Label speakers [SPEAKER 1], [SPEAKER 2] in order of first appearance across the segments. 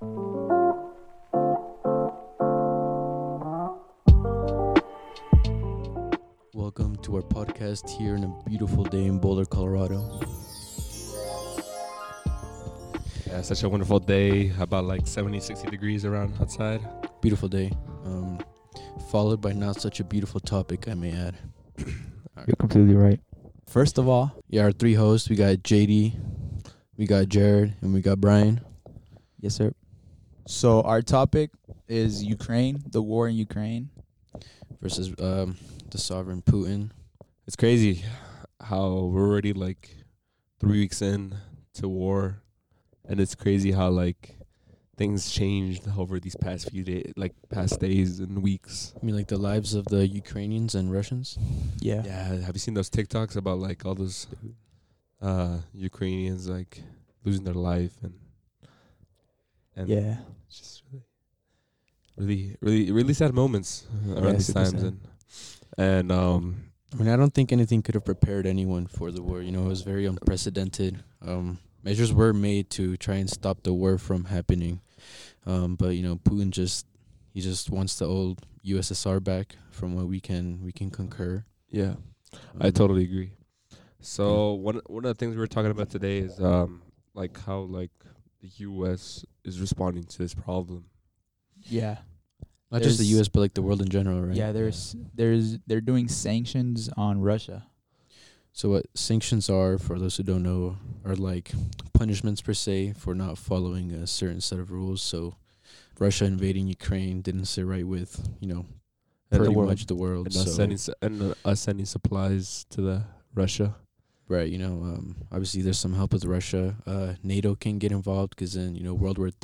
[SPEAKER 1] Welcome to our podcast here on a beautiful day in Boulder, Colorado.
[SPEAKER 2] Yeah, such a wonderful day. About like 70, 60 degrees around outside.
[SPEAKER 1] Beautiful day. Followed by not such a beautiful topic, I may add.
[SPEAKER 3] You're completely right. First of all,
[SPEAKER 1] Yeah, our three hosts, we got JD, we got Jared, and we got Brian.
[SPEAKER 3] yes, sir. So our topic is Ukraine, the war in Ukraine.
[SPEAKER 1] Versus the sovereign Putin.
[SPEAKER 2] It's crazy how we're already like 3 weeks in to war, and it's crazy how like things changed over these past few days, like past days and weeks.
[SPEAKER 1] I mean, like the lives of the Ukrainians and Russians.
[SPEAKER 3] Yeah.
[SPEAKER 2] Yeah, have you seen those TikToks about like all those Ukrainians like losing their life and
[SPEAKER 3] Yeah.
[SPEAKER 2] it's just really sad moments around these
[SPEAKER 3] super
[SPEAKER 2] times
[SPEAKER 3] sad.
[SPEAKER 2] and
[SPEAKER 1] I mean, I don't think anything could have prepared anyone for the war. You know, it was very unprecedented. Measures were made to try and stop the war from happening. But, you know, Putin just wants the old USSR back from what we can concur.
[SPEAKER 2] yeah. I totally agree. So one of the things we were talking about today is like how like the US is responding to this problem.
[SPEAKER 3] Yeah.
[SPEAKER 1] Not just the
[SPEAKER 3] There's-
[SPEAKER 1] U.S., but like the world in general, right?
[SPEAKER 3] Yeah, they're doing sanctions on Russia.
[SPEAKER 1] So what sanctions are, for those who don't know, are like punishments per se for not following a certain set of rules. So Russia invading Ukraine didn't sit right with, you know,
[SPEAKER 2] And
[SPEAKER 1] pretty
[SPEAKER 2] the world.
[SPEAKER 1] much the world.
[SPEAKER 2] And
[SPEAKER 1] So,
[SPEAKER 2] us sending supplies to the Russia.
[SPEAKER 1] right, you know, obviously there's some help with Russia. NATO can get involved because then, you know, World War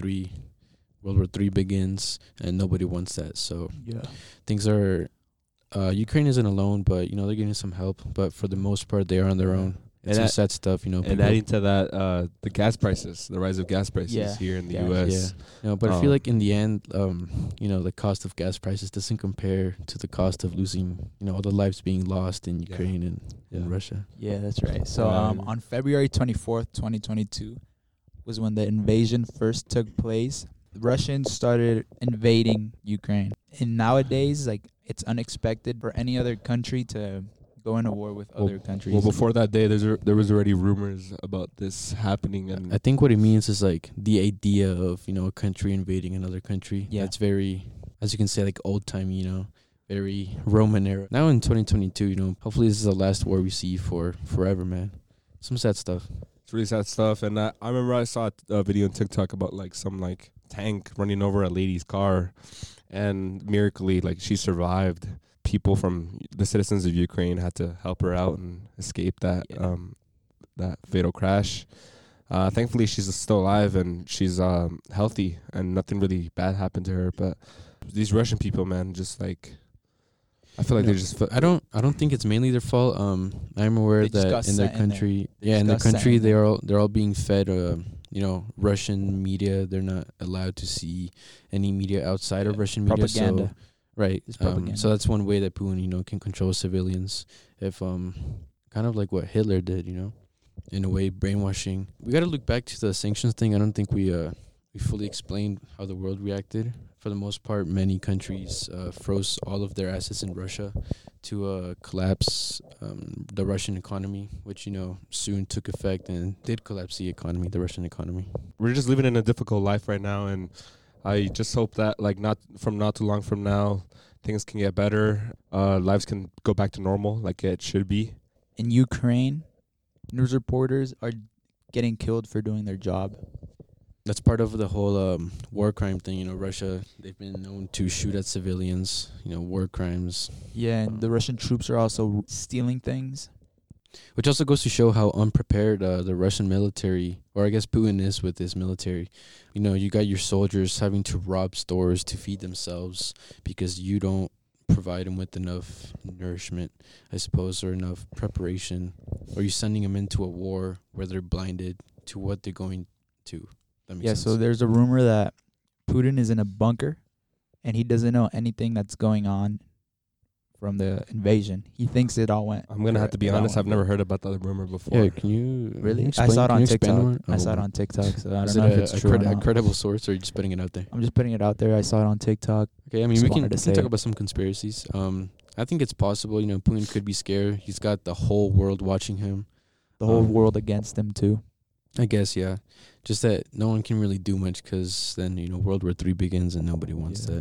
[SPEAKER 1] III begins and nobody wants that. So
[SPEAKER 3] Yeah.
[SPEAKER 1] things are, Ukraine isn't alone, but, you know, they're getting some help. But for the most part, they are on their own.
[SPEAKER 2] And
[SPEAKER 1] It's some
[SPEAKER 2] that-
[SPEAKER 1] sad stuff, you know.
[SPEAKER 2] And adding to that, the gas prices, the rise of gas prices
[SPEAKER 3] Yeah.
[SPEAKER 2] here in the
[SPEAKER 3] Yeah.
[SPEAKER 2] US.
[SPEAKER 1] No, but I feel
[SPEAKER 2] Um,
[SPEAKER 1] like in the end, you know, the cost of gas prices doesn't compare to the cost of losing, you know, all the lives being lost in
[SPEAKER 2] Yeah.
[SPEAKER 1] Ukraine and
[SPEAKER 2] Yeah.
[SPEAKER 1] in Russia.
[SPEAKER 3] Yeah, that's right. So
[SPEAKER 2] Right.
[SPEAKER 3] on February 24th, 2022 was when the invasion first took place. The Russians started invading Ukraine. And nowadays, like, it's unexpected for any other country to go into war with other countries.
[SPEAKER 2] Well, before that day, there was already rumors about this happening, and
[SPEAKER 1] I think what it means is like the idea of, you know, a country invading another country.
[SPEAKER 3] Yeah.
[SPEAKER 1] It's very, as you can say, like old time, you know, very Roman era. Now in 2022, you know, hopefully this is the last war we see for forever, man. Some sad stuff.
[SPEAKER 2] it's really sad stuff. And I remember I saw a video on TikTok about like some like tank running over a lady's car, and miraculously, like she survived. People from the citizens of Ukraine had to help her out and escape that
[SPEAKER 3] Yeah.
[SPEAKER 2] that fatal crash. Thankfully, she's still alive and she's healthy, and nothing really bad happened to her. But these Russian people, man, just like I feel like
[SPEAKER 1] No,
[SPEAKER 2] they just
[SPEAKER 1] I don't think it's mainly their fault. I'm aware
[SPEAKER 3] They just got
[SPEAKER 1] that in their
[SPEAKER 3] sent in there.
[SPEAKER 1] country,
[SPEAKER 3] They
[SPEAKER 1] yeah,
[SPEAKER 3] just
[SPEAKER 1] in their
[SPEAKER 3] got sent
[SPEAKER 1] country
[SPEAKER 3] in there.
[SPEAKER 1] they're all being fed you know, Russian media. They're not allowed to see any media outside of
[SPEAKER 3] Yeah,
[SPEAKER 1] Russian media.
[SPEAKER 3] propaganda.
[SPEAKER 1] So right.
[SPEAKER 3] It's propaganda.
[SPEAKER 1] So that's one way that Putin, you know, can control civilians. If kind of like what Hitler did, you know, in a way brainwashing. We got to look back to the sanctions thing. I don't think we fully explained how the world reacted. For the most part, many countries froze all of their assets in Russia to collapse the Russian economy, which, you know, soon took effect and did collapse the economy, the Russian economy.
[SPEAKER 2] we're just living in a difficult life right now, and I just hope that like not too long from now things can get better, lives can go back to normal like it should be.
[SPEAKER 3] In Ukraine, news reporters are getting killed for doing their job.
[SPEAKER 1] That's part of the whole war crime thing. You know, Russia, they've been known to shoot at civilians, you know, war crimes.
[SPEAKER 3] Yeah, and the Russian troops are also stealing things.
[SPEAKER 1] Which also goes to show how unprepared the Russian military, or I guess Putin is with his military. You know, you got your soldiers having to rob stores to feed themselves because you don't provide them with enough nourishment, I suppose, or enough preparation. Or you're sending them into a war where they're blinded to what they're going to. That makes
[SPEAKER 3] Yeah,
[SPEAKER 1] sense.
[SPEAKER 3] so there's a rumor that Putin is in a bunker and he doesn't know anything that's going on from the invasion. He thinks it all went.
[SPEAKER 2] I'm gonna have to be
[SPEAKER 3] it all
[SPEAKER 2] honest.
[SPEAKER 3] went
[SPEAKER 2] I've never
[SPEAKER 3] good.
[SPEAKER 2] heard about the rumor before.
[SPEAKER 1] Yeah, can you
[SPEAKER 3] Really?
[SPEAKER 1] can you
[SPEAKER 3] I saw it
[SPEAKER 1] can
[SPEAKER 3] on
[SPEAKER 1] you expand
[SPEAKER 3] TikTok.
[SPEAKER 1] on it?
[SPEAKER 3] I saw it
[SPEAKER 1] Oh,
[SPEAKER 3] on TikTok, so I
[SPEAKER 1] is
[SPEAKER 3] don't
[SPEAKER 1] it
[SPEAKER 3] know if it's true or
[SPEAKER 1] a
[SPEAKER 3] not.
[SPEAKER 1] credible source, or are you just putting it out there?
[SPEAKER 3] I'm just putting it out there. I saw it on TikTok.
[SPEAKER 1] Okay, I mean,
[SPEAKER 3] Just
[SPEAKER 1] we can,
[SPEAKER 3] wanted to
[SPEAKER 1] we
[SPEAKER 3] say
[SPEAKER 1] can talk
[SPEAKER 3] it.
[SPEAKER 1] about some conspiracies. I think it's possible. You know, Putin could be scared. He's got the whole world watching him.
[SPEAKER 3] The whole
[SPEAKER 1] Um,
[SPEAKER 3] world against him too.
[SPEAKER 1] I guess, yeah. Just that no one can really do much, because then, you know, World War III begins and nobody wants
[SPEAKER 3] Yeah.
[SPEAKER 1] that.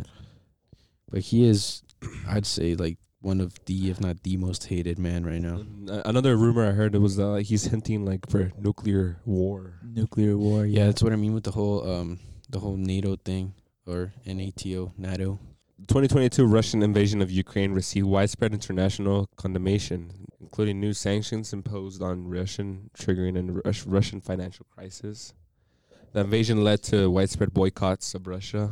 [SPEAKER 1] But he is, I'd say, like, one of the, if not the most hated man right now.
[SPEAKER 2] Another rumor I heard, it was he's hinting like for nuclear war.
[SPEAKER 3] Nuclear war.
[SPEAKER 1] Yeah, that's what I mean with the whole NATO thing, or NATO.
[SPEAKER 2] 2022 Russian invasion of Ukraine received widespread international condemnation, including new sanctions imposed on Russian, triggering a Russian financial crisis. The invasion led to widespread boycotts of Russia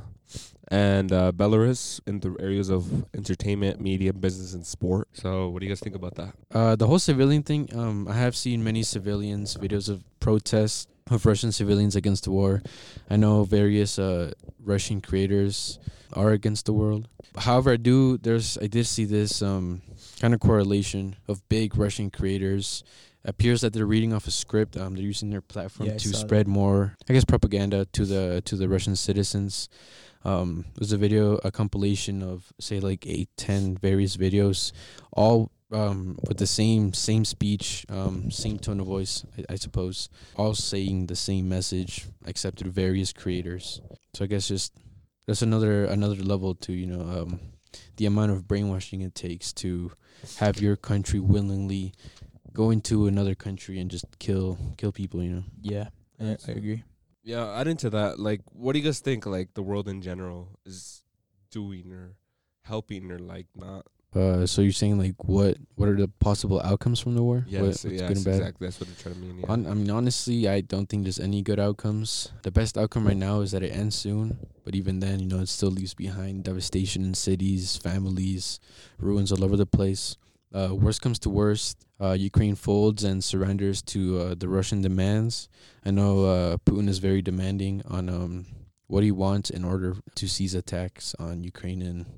[SPEAKER 2] and Belarus in the areas of entertainment, media, business, and sport. So, what do you guys think about that?
[SPEAKER 1] The whole civilian thing, I have seen many civilians, videos of protests of Russian civilians against the war. I know various Russian creators are against the world. However, I did see this kind of correlation of big Russian creators. Appears that they're reading off a script. They're using their platform
[SPEAKER 3] Yeah, I
[SPEAKER 1] to
[SPEAKER 3] saw
[SPEAKER 1] spread more, I guess, propaganda to the Russian citizens. There's a compilation of, say, like 8-10 various videos, all with the same speech, same tone of voice, I suppose, all saying the same message, except through various creators. So I guess just that's another level to, you know, the amount of brainwashing it takes to have your country willingly go into another country and just kill people, you know.
[SPEAKER 3] Yeah, I agree.
[SPEAKER 2] Yeah, adding to that, like, what do you guys think, like, the world in general is doing or helping or, like, not?
[SPEAKER 1] So you're saying, like, what are the possible outcomes from the war?
[SPEAKER 2] Yes,
[SPEAKER 1] What's good and bad?
[SPEAKER 2] exactly. That's what they're trying to mean, yeah.
[SPEAKER 1] I mean, honestly, I don't think there's any good outcomes. The best outcome right now is that it ends soon. But even then, you know, it still leaves behind devastation in cities, families, ruins all over the place. Worst comes to worst, Ukraine folds and surrenders to the Russian demands. I know Putin is very demanding on what he wants in order to seize attacks on Ukrainian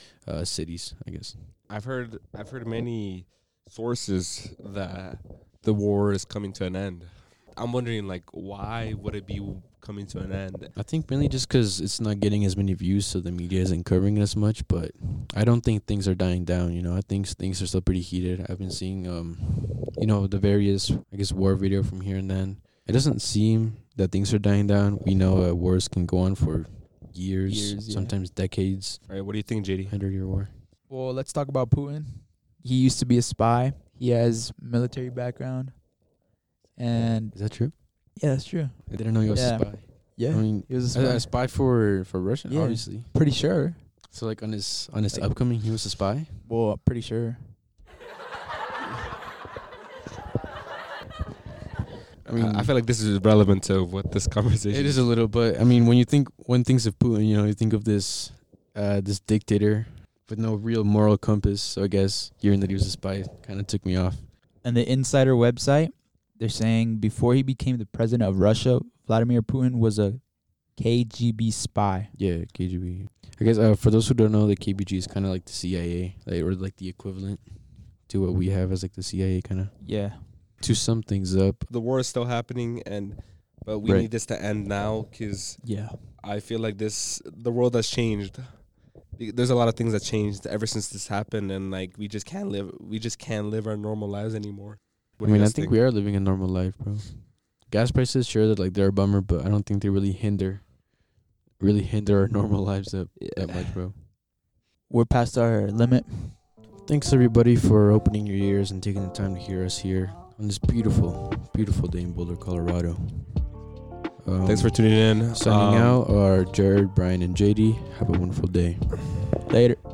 [SPEAKER 1] cities, I guess.
[SPEAKER 2] I've heard many sources that the war is coming to an end. I'm wondering, like, why would it be coming to an end?
[SPEAKER 1] I think mainly just because it's not getting as many views, so the media isn't covering it as much. But I don't think things are dying down. You know, I think things are still pretty heated. I've been seeing, you know, the various, I guess, war video from here and then. It doesn't seem that things are dying down. We know wars can go on for years,
[SPEAKER 3] Yeah.
[SPEAKER 1] sometimes decades.
[SPEAKER 2] All right, what do you think, JD?
[SPEAKER 1] 100-year war.
[SPEAKER 3] Well, let's talk about Putin. He used to be a spy. He has military background. And
[SPEAKER 1] Is that true?
[SPEAKER 3] yeah, that's true.
[SPEAKER 1] I didn't know he was
[SPEAKER 3] Yeah.
[SPEAKER 1] a spy.
[SPEAKER 3] Yeah,
[SPEAKER 1] I mean,
[SPEAKER 3] he was a
[SPEAKER 1] a
[SPEAKER 3] spy.
[SPEAKER 1] spy for Russia,
[SPEAKER 3] Yeah.
[SPEAKER 1] obviously.
[SPEAKER 3] Pretty sure.
[SPEAKER 1] So like on his
[SPEAKER 3] Like-
[SPEAKER 1] upcoming, he was a spy.
[SPEAKER 3] Well, pretty sure.
[SPEAKER 1] I mean,
[SPEAKER 2] I feel like this is relevant to what this conversation
[SPEAKER 1] it is a little, but I mean, when you think of Putin, you know, you think of this dictator with no real moral compass. So I guess hearing that he was a spy kind of took me off.
[SPEAKER 3] And the Insider website, they're saying before he became the president of Russia, Vladimir Putin was a KGB spy.
[SPEAKER 1] Yeah, KGB. I guess for those who don't know, the KGB is kind of like the CIA, or like the equivalent to what we have as like the CIA, kind of.
[SPEAKER 3] Yeah.
[SPEAKER 1] To sum things up,
[SPEAKER 2] The war is still happening, but we
[SPEAKER 1] Right.
[SPEAKER 2] need this to end now, because
[SPEAKER 3] Yeah.
[SPEAKER 2] I feel like the world has changed. There's a lot of things that changed ever since this happened, and like we just can't live our normal lives anymore. What do you
[SPEAKER 1] I
[SPEAKER 2] guys
[SPEAKER 1] think we are living a normal life, bro. Gas prices, sure, that like they're a bummer, but I don't think they really hinder our normal lives that much, bro.
[SPEAKER 3] We're past our limit.
[SPEAKER 1] Thanks everybody for opening your ears and taking the time to hear us here on this beautiful, beautiful day in Boulder, Colorado.
[SPEAKER 2] Thanks for tuning in.
[SPEAKER 1] Signing out are Jared, Brian, and JD. Have a wonderful day.
[SPEAKER 3] Later.